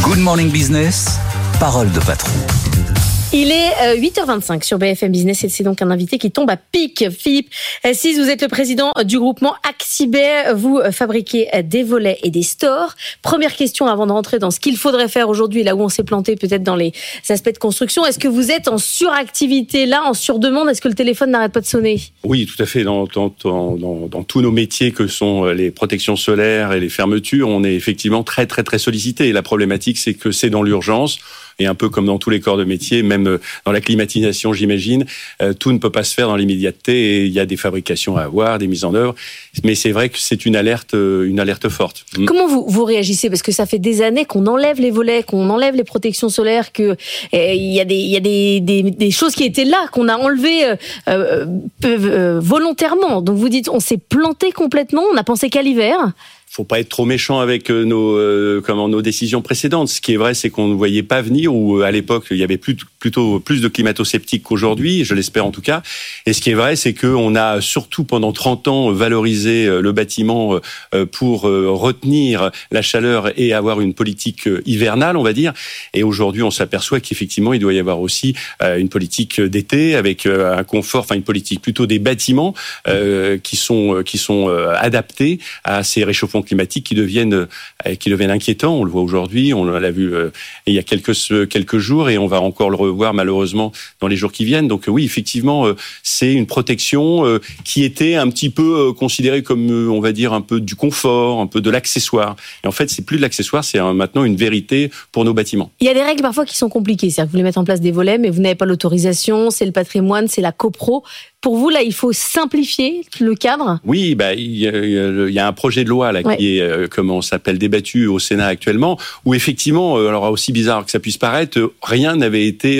Good Morning Business, parole de patron. Il est 8h25 sur BFM Business et c'est donc un invité qui tombe à pic. Philippe Sis, vous êtes le président du groupement Axibet. Vous fabriquez des volets et des stores. Première question avant de rentrer dans ce qu'il faudrait faire aujourd'hui, là où on s'est planté peut-être dans les aspects de construction. Est-ce que vous êtes en suractivité là, en surdemande? Est-ce que le téléphone n'arrête pas de sonner? Oui, tout à fait. Dans tous nos métiers que sont les protections solaires et les fermetures, on est effectivement très sollicité. Et la problématique, c'est que c'est dans l'urgence. Et un peu comme dans tous les corps de métier, même dans la climatisation, j'imagine, tout ne peut pas se faire dans l'immédiateté et il y a des fabrications à avoir, des mises en œuvre. Mais c'est vrai que c'est une alerte forte. Comment vous réagissez? Parce que ça fait des années qu'on enlève les volets, qu'on enlève les protections solaires, que il y a des choses qui étaient là, qu'on a enlevées volontairement. Donc vous dites, on s'est planté complètement, on a pensé qu'à l'hiver. Faut pas être trop méchant avec nos décisions précédentes. Ce qui est vrai, c'est qu'on ne voyait pas venir, ou à l'époque, il y avait plutôt plus de climato-sceptiques qu'aujourd'hui, je l'espère en tout cas. Et ce qui est vrai, c'est qu'on a surtout pendant 30 ans valorisé le bâtiment pour retenir la chaleur et avoir une politique hivernale, on va dire. Et aujourd'hui, on s'aperçoit qu'effectivement, il doit y avoir aussi une politique d'été avec un confort, enfin une politique plutôt des bâtiments qui sont adaptés à ces réchauffements climatiques qui deviennent inquiétants. On le voit aujourd'hui, on l'a vu il y a quelques jours et on va encore le revoir malheureusement dans les jours qui viennent. Donc oui, effectivement, c'est une protection qui était un petit peu considérée comme, on va dire, un peu du confort, un peu de l'accessoire. Et en fait, c'est plus de l'accessoire, c'est maintenant une vérité pour nos bâtiments. Il y a des règles parfois qui sont compliquées. C'est-à-dire que vous voulez mettre en place des volets, mais vous n'avez pas l'autorisation, c'est le patrimoine, c'est la copro. Pour vous, là, il faut simplifier le cadre? Oui, il y a un projet de loi là qui est, comment s'appelle, débattu au Sénat actuellement, où effectivement, alors aussi bizarre que ça puisse paraître, rien n'avait été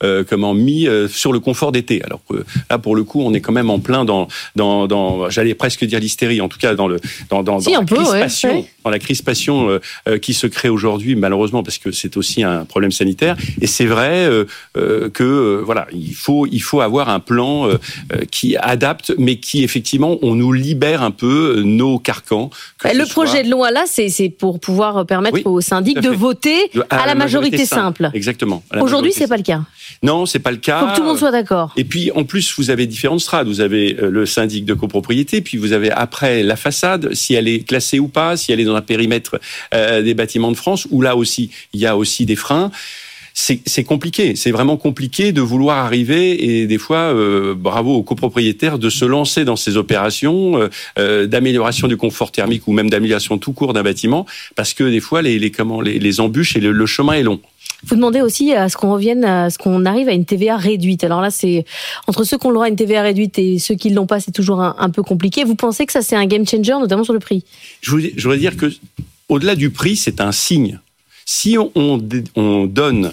mis sur le confort d'été. Alors que là, pour le coup, on est quand même en plein dans j'allais presque dire l'hystérie, en tout cas dans la crispation, dans la crispation qui se crée aujourd'hui, malheureusement, parce que c'est aussi un problème sanitaire. Et c'est vrai que voilà, il faut avoir un plan qui adapte, mais qui effectivement, on nous libère un peu nos carcans. Le projet de loi là, c'est pour pouvoir permettre aux syndics de voter à la majorité simple. Exactement. Aujourd'hui, c'est pas le cas. Non, c'est pas le cas. Faut que tout le monde soit d'accord. Et puis, en plus, vous avez différentes strates. Vous avez le syndic de copropriété, puis vous avez après la façade, si elle est classée ou pas, si elle est dans un périmètre des bâtiments de France, où là aussi, il y a aussi des freins. C'est compliqué, c'est vraiment compliqué de vouloir arriver et des fois, bravo aux copropriétaires de se lancer dans ces opérations d'amélioration du confort thermique ou même d'amélioration tout court d'un bâtiment parce que des fois les embûches et le chemin est long. Vous demandez aussi à ce qu'on arrive à une TVA réduite. Alors là, c'est entre ceux qui ont le droit à une TVA réduite et ceux qui ne l'ont pas, c'est toujours un peu compliqué. Vous pensez que ça c'est un game changer, notamment sur le prix? Je voudrais dire que au-delà du prix, c'est un signe. Si on donne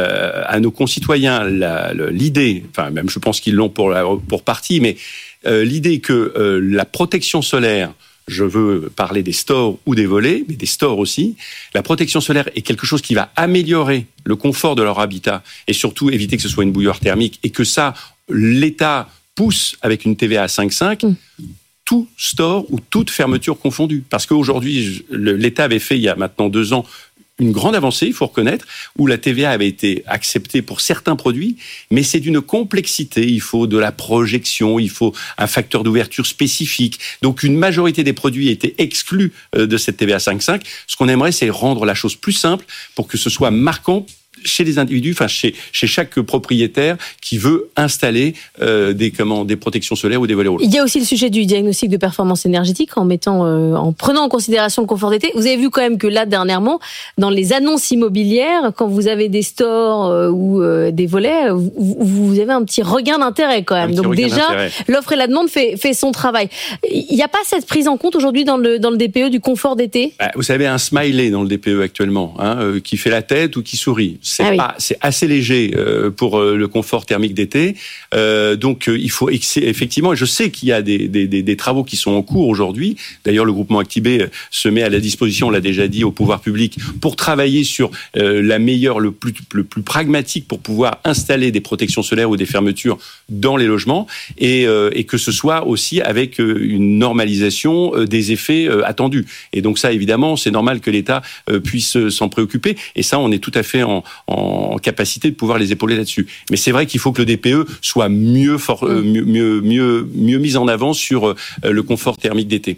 à nos concitoyens l'idée, enfin même je pense qu'ils l'ont pour partie, mais l'idée que la protection solaire, je veux parler des stores ou des volets, mais des stores aussi, la protection solaire est quelque chose qui va améliorer le confort de leur habitat et surtout éviter que ce soit une bouilloire thermique et que ça, l'État pousse avec une TVA à 5,5%. Tout store ou toute fermeture confondue. Parce qu'aujourd'hui, l'État avait fait il y a maintenant 2 ans une grande avancée, il faut reconnaître, où la TVA avait été acceptée pour certains produits, mais c'est d'une complexité. Il faut de la projection, il faut un facteur d'ouverture spécifique. Donc une majorité des produits étaient exclus de cette TVA 5,5. Ce qu'on aimerait, c'est rendre la chose plus simple pour que ce soit marquant chez les individus, enfin chez chaque propriétaire qui veut installer des protections solaires ou des volets roulants. Il y a aussi le sujet du diagnostic de performance énergétique en prenant en considération le confort d'été. Vous avez vu quand même que là dernièrement, dans les annonces immobilières, quand vous avez des stores ou des volets, vous avez un petit regain d'intérêt quand même. Donc déjà, l'offre et la demande fait son travail. Il n'y a pas cette prise en compte aujourd'hui dans le DPE du confort d'été? Vous savez, un smiley dans le DPE actuellement, qui fait la tête ou qui sourit. c'est assez léger pour le confort thermique d'été. Donc il faut effectivement, et je sais qu'il y a des travaux qui sont en cours aujourd'hui. D'ailleurs, le groupement Actibé se met à la disposition, on l'a déjà dit, au pouvoir public pour travailler sur la meilleure, le plus pragmatique pour pouvoir installer des protections solaires ou des fermetures dans les logements et que ce soit aussi avec une normalisation des effets attendus. Et donc ça, évidemment, c'est normal que l'État puisse s'en préoccuper. Et ça, on est tout à fait en capacité de pouvoir les épauler là-dessus. Mais c'est vrai qu'il faut que le DPE soit mieux mis en avant sur le confort thermique d'été.